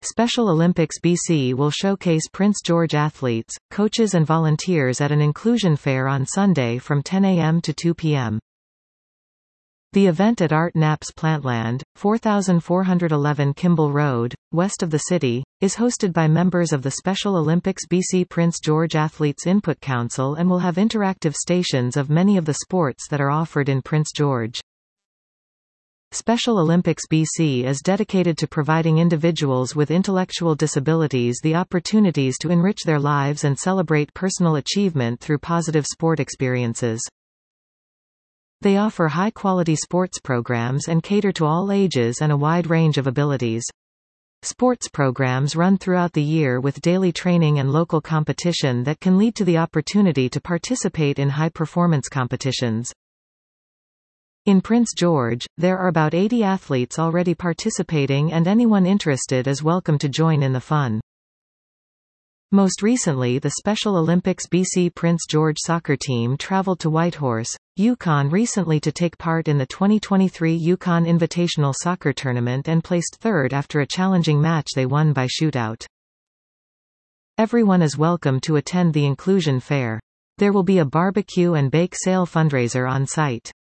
Special Olympics BC will showcase Prince George athletes, coaches and volunteers at an inclusion fair on Sunday from 10 a.m. to 2 p.m. The event at Art Knapp's Plantland, 4411 Kimball Road, west of the city, is hosted by members of the Special Olympics BC Prince George Athletes Input Council and will have interactive stations of many of the sports that are offered in Prince George. Special Olympics BC is dedicated to providing individuals with intellectual disabilities the opportunities to enrich their lives and celebrate personal achievement through positive sport experiences. They offer high-quality sports programs and cater to all ages and a wide range of abilities. Sports programs run throughout the year with daily training and local competition that can lead to the opportunity to participate in high-performance competitions. In Prince George, there are about 80 athletes already participating, and anyone interested is welcome to join in the fun. Most recently, the Special Olympics BC Prince George soccer team traveled to Whitehorse, Yukon recently to take part in the 2023 Yukon Invitational Soccer Tournament and placed third after a challenging match they won by shootout. Everyone is welcome to attend the inclusion fair. There will be a barbecue and bake sale fundraiser on site.